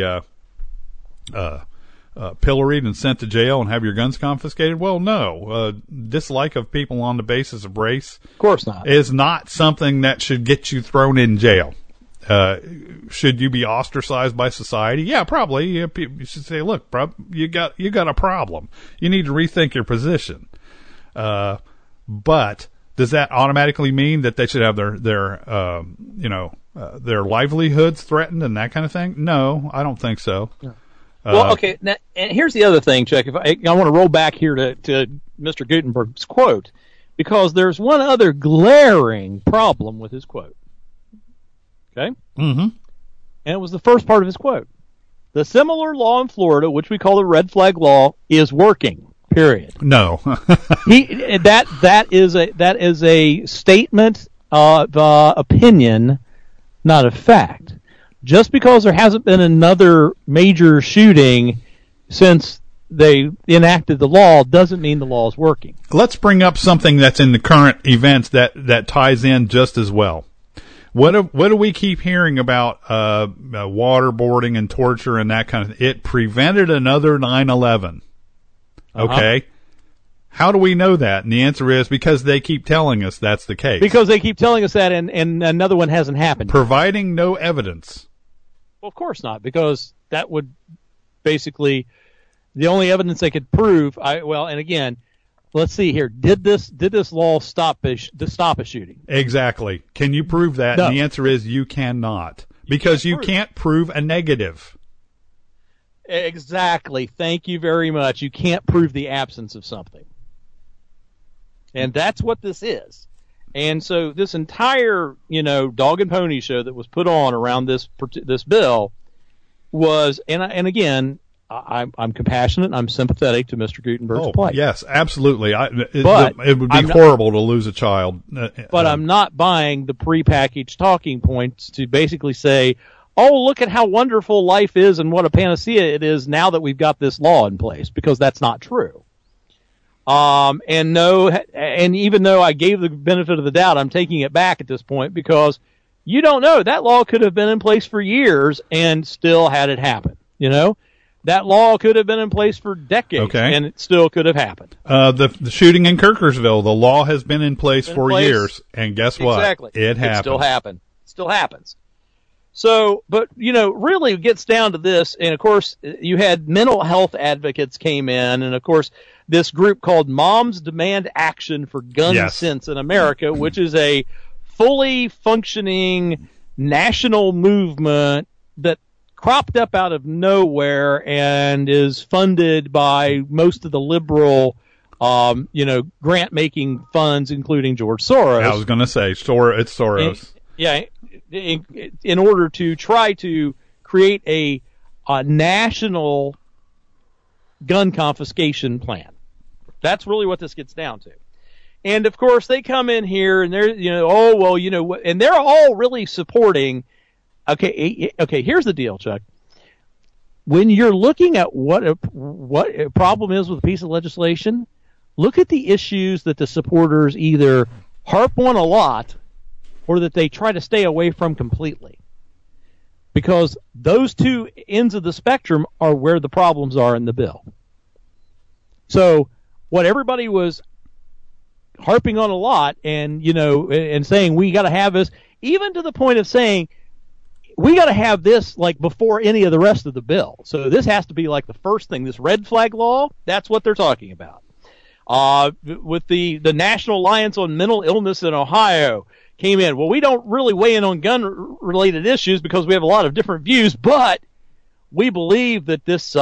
pilloried and sent to jail and have your guns confiscated? Well, no. Dislike of people on the basis of race, of course not, is not something that should get you thrown in jail. Should you be ostracized by society? Yeah, probably. You should say, look, you got a problem. You need to rethink your position. But does that automatically mean that they should have their livelihoods threatened and that kind of thing? No, I don't think so. Yeah. Well, okay. Now, and here's the other thing, Chuck. If I want to roll back here to Mr. Gutenberg's quote, because there's one other glaring problem with his quote. Okay? Mm-hmm. And it was the first part of his quote. The similar law in Florida, which we call the red flag law, is working. Period. No. That is a statement of opinion, not a fact. Just because there hasn't been another major shooting since they enacted the law doesn't mean the law is working. Let's bring up something that's in the current events that ties in just as well. What do we keep hearing about waterboarding and torture and that kind of thing? It prevented another 9/11. Okay. How do we know that? And the answer is because they keep telling us that's the case. Because they keep telling us that, and another one hasn't happened. Providing no evidence. Well, of course not, because that would basically the only evidence they could prove. And again, let's see here. Did this law stop a shooting? Exactly. Can you prove that? No. And the answer is you cannot, because you can't prove a negative. Exactly. Thank you very much. You can't prove the absence of something. And that's what this is. And so this entire, dog and pony show that was put on around this bill was, and again, I'm compassionate. I'm sympathetic to Mr. Gutenberg's plight. Yes, absolutely. But it would be horrible to lose a child. But I'm not buying the prepackaged talking points to basically say, oh, look at how wonderful life is and what a panacea it is now that we've got this law in place, because that's not true. And even though I gave the benefit of the doubt, I'm taking it back at this point, because you don't know. That law could have been in place for years and still had it happen. That law could have been in place for decades, and it still could have happened. The shooting in Kirkersville, the law has been in place for years, and guess what? Exactly. It happened. It still happens. So, but, really it gets down to this, and of course, you had mental health advocates came in, and of course, this group called Moms Demand Action for Gun Sense in America, which is a fully functioning national movement that cropped up out of nowhere and is funded by most of the liberal, grant-making funds, including George Soros. I was going to say, it's Soros. In order to try to create a national gun confiscation plan. That's really what this gets down to. And of course, they come in here and they're, and they're all really supporting. Okay, here's the deal, Chuck. When you're looking at what a problem is with a piece of legislation, look at the issues that the supporters either harp on a lot or that they try to stay away from completely. Because those two ends of the spectrum are where the problems are in the bill. So what everybody was harping on a lot and saying we got to have this, even to the point of saying we got to have this like before any of the rest of the bill. So this has to be like the first thing, this red flag law, that's what they're talking about. With the National Alliance on Mental Illness in Ohio came in. Well, we don't really weigh in on gun-related issues because we have a lot of different views, but we believe that this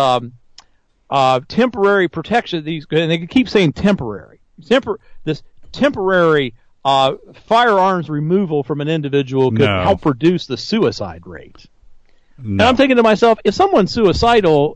temporary protection, and they keep saying temporary, this temporary firearms removal from an individual could help reduce the suicide rate. No. And I'm thinking to myself, if someone's suicidal,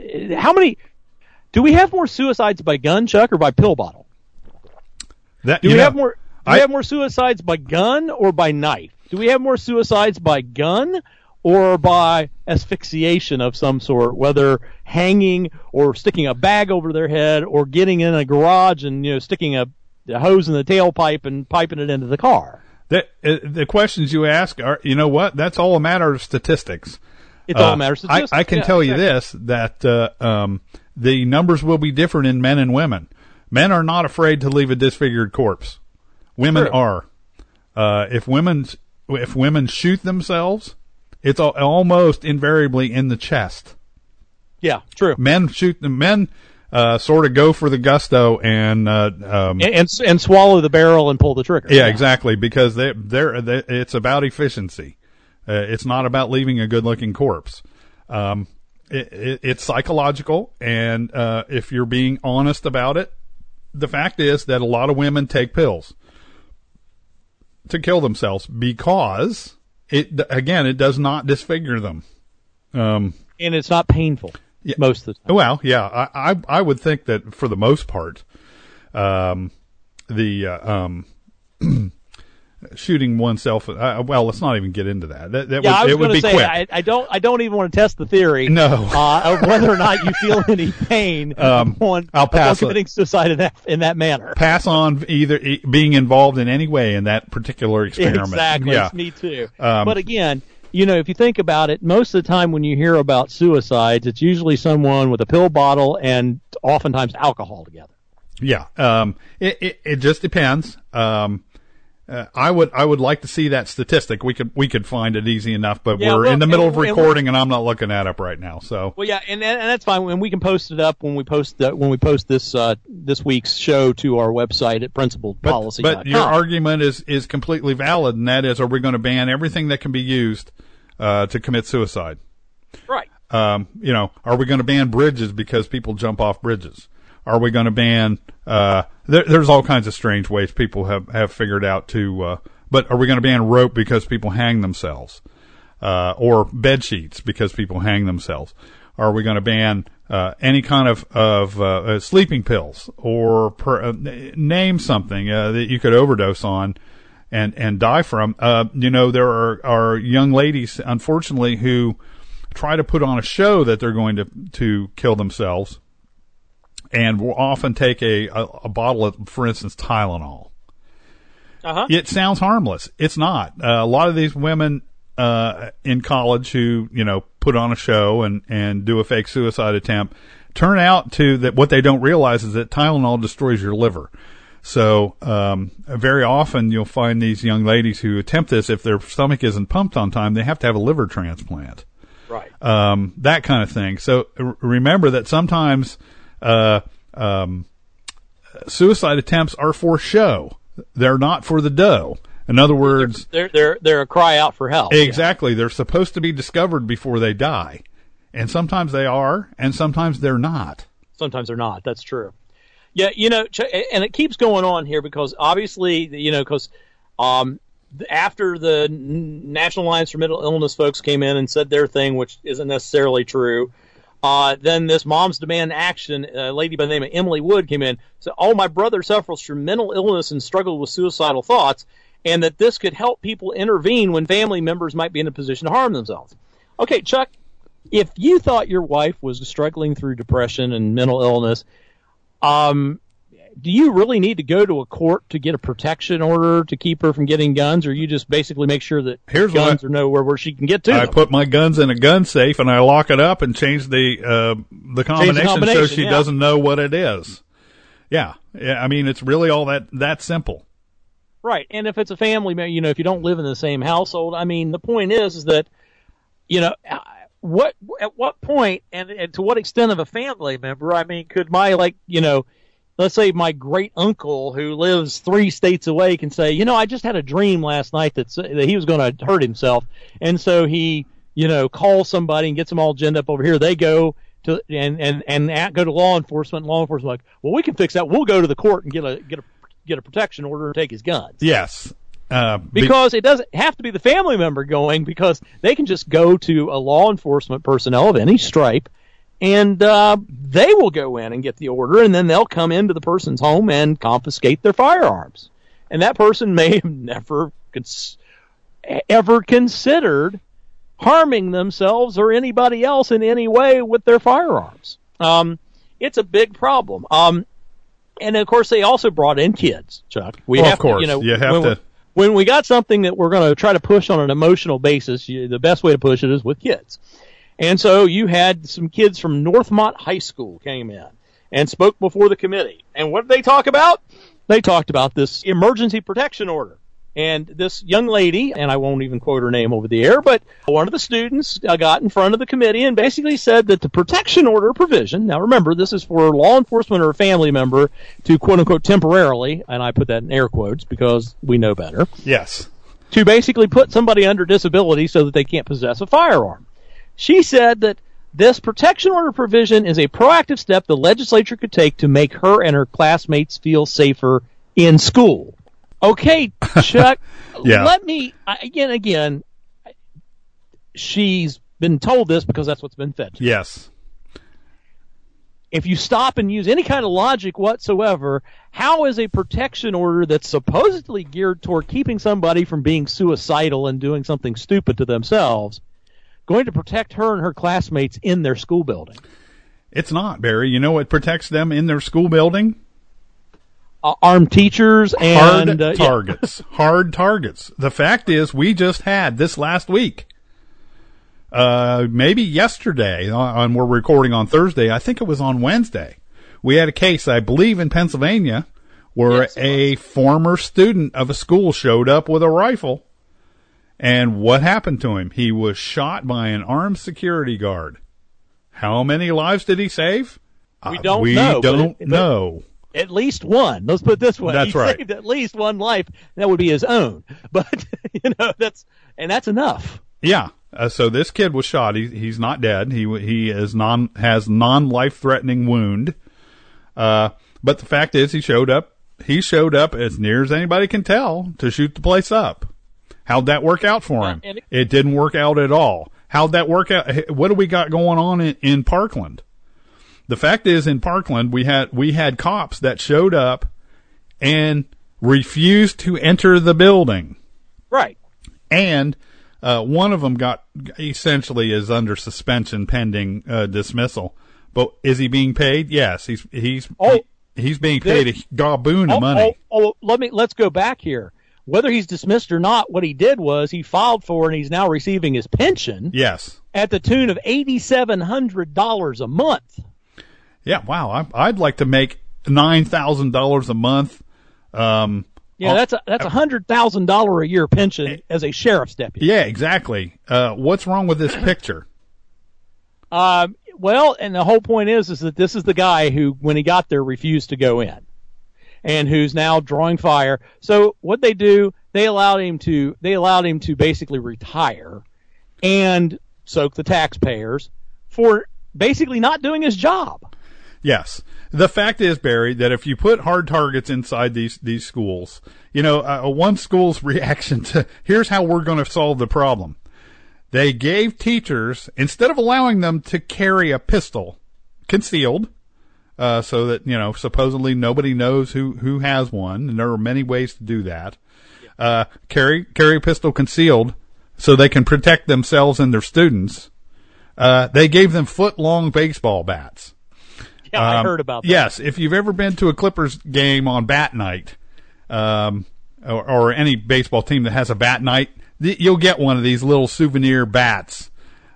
do we have more suicides by gun, Chuck, or by pill bottle? Do we have more suicides by gun or by knife? Do we have more suicides by gun or by asphyxiation of some sort, whether hanging or sticking a bag over their head or getting in a garage and sticking a hose in the tailpipe and piping it into the car? The questions you ask are, that's all a matter of statistics. It's all a matter of statistics. I can tell you this, that the numbers will be different in men and women. Men are not afraid to leave a disfigured corpse. Women are. If women shoot themselves, it's almost invariably in the chest. Yeah, true. Men sort of go for the gusto and swallow the barrel and pull the trigger. Yeah, exactly, because it's about efficiency. It's not about leaving a good-looking corpse. It's psychological, and if you're being honest about it, the fact is that a lot of women take pills to kill themselves because it does not disfigure them. And it's not painful most of the time. Well, yeah, I would think that for the most part, shooting oneself. Well, let's not even get into that. It would be say, quick. I don't even want to test the theory. No. Of whether or not you feel any pain upon committing suicide in that manner. Pass on either being involved in any way in that particular experiment. Exactly. Yeah. Me too. But again, if you think about it, most of the time when you hear about suicides, it's usually someone with a pill bottle and oftentimes alcohol together. Yeah. It just depends. I would like to see that statistic. We could find it easy enough, but we're in the middle of recording and I'm not looking that up right now. So. Well, yeah, and that's fine. And we can post it up when we post this week's show to our website at principledpolicy.com. But your argument is completely valid, and that is, are we going to ban everything that can be used to commit suicide? Right. Are we going to ban bridges because people jump off bridges? Are we going to ban, there's all kinds of strange ways people have figured out to, but are we going to ban rope because people hang themselves? Or bed sheets because people hang themselves? Are we going to ban, any kind of sleeping pills or name something, that you could overdose on and die from? There are young ladies, unfortunately, who try to put on a show that they're going to kill themselves. And will often take a bottle of, for instance, Tylenol. Uh-huh. It sounds harmless. It's not. A lot of these women in college who, put on a show and do a fake suicide attempt turn out to that what they don't realize is that Tylenol destroys your liver. So very often you'll find these young ladies who attempt this, if their stomach isn't pumped on time, they have to have a liver transplant. Right. That kind of thing. So remember that sometimes suicide attempts are for show. They're not for the dough. In other words, they're a cry out for help. Exactly. Yeah. They're supposed to be discovered before they die. And sometimes they are, and sometimes they're not. Sometimes they're not. That's true. Yeah, and it keeps going on here because obviously, after the National Alliance for Mental Illness folks came in and said their thing, which isn't necessarily true, then this Moms Demand Action, a lady by the name of Emily Wood came in, said, my brother suffers from mental illness and struggled with suicidal thoughts, and that this could help people intervene when family members might be in a position to harm themselves. Okay, Chuck, if you thought your wife was struggling through depression and mental illness, do you really need to go to a court to get a protection order to keep her from getting guns, or you just basically make sure that guns are nowhere where she can get to them? Put my guns in a gun safe and I lock it up and change the combination so she doesn't know what it is. Yeah. I mean, it's really all that simple. Right. And if it's a family, if you don't live in the same household, I mean, the point is that, at what point and to what extent of a family member, I mean, could let's say my great uncle who lives 3 states away can say, I just had a dream last night that he was going to hurt himself. And so he, calls somebody and gets them all ginned up over here. They go to, and go to law enforcement. Law enforcement like, well, we can fix that. We'll go to the court and get a protection order and take his guns. Yes. Because it doesn't have to be the family member going, because they can just go to a law enforcement personnel of any stripe, and they will go in and get the order, and then they'll come into the person's home and confiscate their firearms. And that person may have never ever considered harming themselves or anybody else in any way with their firearms. It's a big problem. And of course, they also brought in kids, Chuck. Of course, you have to. When we got something that we're going to try to push on an emotional basis, the best way to push it is with kids. And so you had some kids from Northmont High School came in and spoke before the committee. And what did they talk about? They talked about this emergency protection order. And this young lady, and I won't even quote her name over the air, but one of the students got in front of the committee and basically said that the protection order provision, now remember, this is for law enforcement or a family member to quote-unquote temporarily, and I put that in air quotes because we know better. Yes. To basically put somebody under disability so that they can't possess a firearm. She said that this protection order provision is a proactive step the legislature could take to make her and her classmates feel safer in school. Okay, Chuck, yeah. Let me, again, she's been told this because that's what's been fed to her. Yes. if you stop and use any kind of logic whatsoever, how is a protection order that's supposedly geared toward keeping somebody from being suicidal and doing something stupid to themselves going to protect her and her classmates in their school building? It's not, Barry. You know what protects them in their school building? Armed teachers and hard targets. Hard targets. The fact is, we just had this last week. Maybe yesterday, we're recording on Thursday. I think it was on Wednesday. We had a case, I believe, in Pennsylvania where a former student of a school showed up with a rifle. And what happened to him? He was shot by an armed security guard. How many lives did he save? We don't know. At least one. Let's put it this way. That's right. He saved at least one life. That would be his own. But, that's enough. Yeah. So this kid was shot. He's not dead. He has non-life threatening wound. But the fact is he showed up as near as anybody can tell to shoot the place up. How'd that work out for him? It didn't work out at all. How'd that work out? What do we got going on in Parkland? The fact is, in Parkland, we had cops that showed up and refused to enter the building. Right. And one of them essentially is under suspension pending dismissal. But is he being paid? Yes, he's being paid a gaboon of money. Let's go back here. Whether he's dismissed or not, what he did was he filed for and he's now receiving his pension. Yes. At the tune of $8,700 a month. Yeah, wow. I'd like to make $9,000 a month. That's a $100,000 a year pension as a sheriff's deputy. Yeah, exactly. What's wrong with this picture? Well, and the whole point is that this is the guy who, when he got there, refused to go in, and who's now drawing fire. So what they do, they allowed him to basically retire and soak the taxpayers for basically not doing his job. Yes. The fact is, Barry, that if you put hard targets inside these schools, one school's reaction to, here's how we're going to solve the problem. They gave teachers, instead of allowing them to carry a pistol concealed, so that, supposedly nobody knows who has one, and there are many ways to do that. Carry a pistol concealed so they can protect themselves and their students. They gave them foot-long baseball bats. Yeah, I heard about that. Yes, if you've ever been to a Clippers game on bat night, or any baseball team that has a bat night, you'll get one of these little souvenir bats,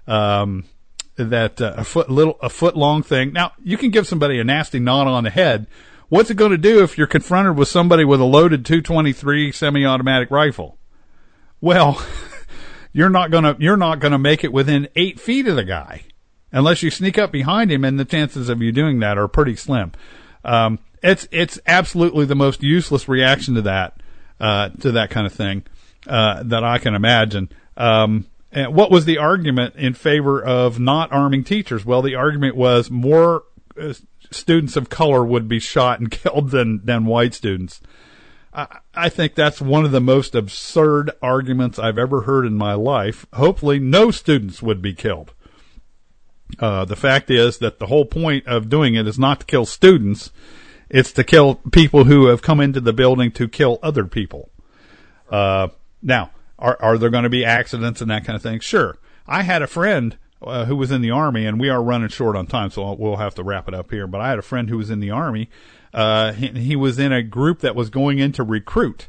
that a foot long thing. Now, you can give somebody a nasty knot on the head. What's it going to do if you're confronted with somebody with a loaded .223 semi-automatic rifle? Well, you're not gonna make it within 8 feet of the guy. Unless you sneak up behind him, and the chances of you doing that are pretty slim. It's absolutely the most useless reaction to that kind of thing, that I can imagine. And what was the argument in favor of not arming teachers? Well, the argument was more students of color would be shot and killed than white students. I think that's one of the most absurd arguments I've ever heard in my life. Hopefully no students would be killed. The fact is that the whole point of doing it is not to kill students. It's to kill people who have come into the building to kill other people. Now, are there going to be accidents and that kind of thing? Sure. I had a friend who was in the Army, and we are running short on time, so we'll have to wrap it up here. But I had a friend who was in the Army. He was in a group that was going in to recruit.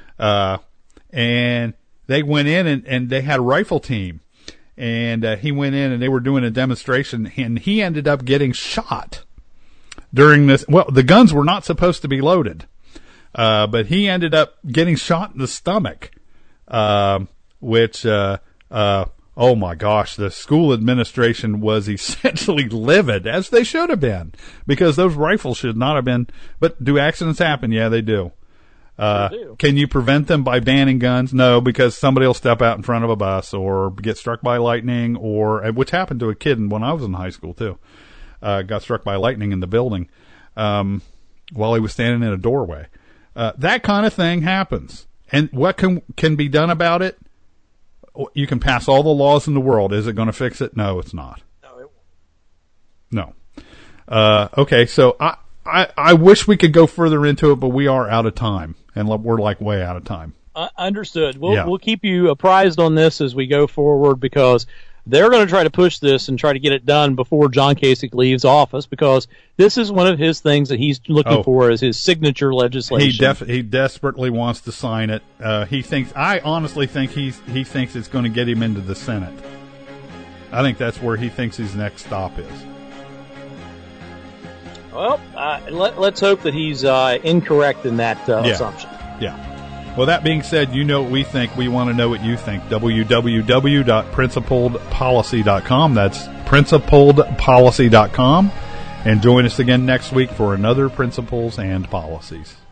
And they went in and they had a rifle team. And he went in and they were doing a demonstration, and he ended up getting shot during this. Well, the guns were not supposed to be loaded, but he ended up getting shot in the stomach, which, oh my gosh, the school administration was essentially livid, as they should have been, because those rifles should not have been. But do accidents happen? Yeah, they do. Can you prevent them by banning guns? No, because somebody will step out in front of a bus or get struck by lightning, which happened to a kid when I was in high school too. Got struck by lightning in the building, while he was standing in a doorway. That kind of thing happens. And what can be done about it? You can pass all the laws in the world. Is it going to fix it? No, it's not. No, it Okay, so I wish we could go further into it, but we are out of time, and we're like way out of time. Understood. We'll keep you apprised on this as we go forward, because they're going to try to push this and try to get it done before John Kasich leaves office, because this is one of his things that he's looking for as his signature legislation. He desperately wants to sign it. I honestly think he thinks it's going to get him into the Senate. I think that's where he thinks his next stop is. Well, let's hope that he's incorrect in that assumption. Yeah. Well, that being said, you know what we think. We want to know what you think. www.principledpolicy.com. That's principledpolicy.com. And join us again next week for another Principles and Policies.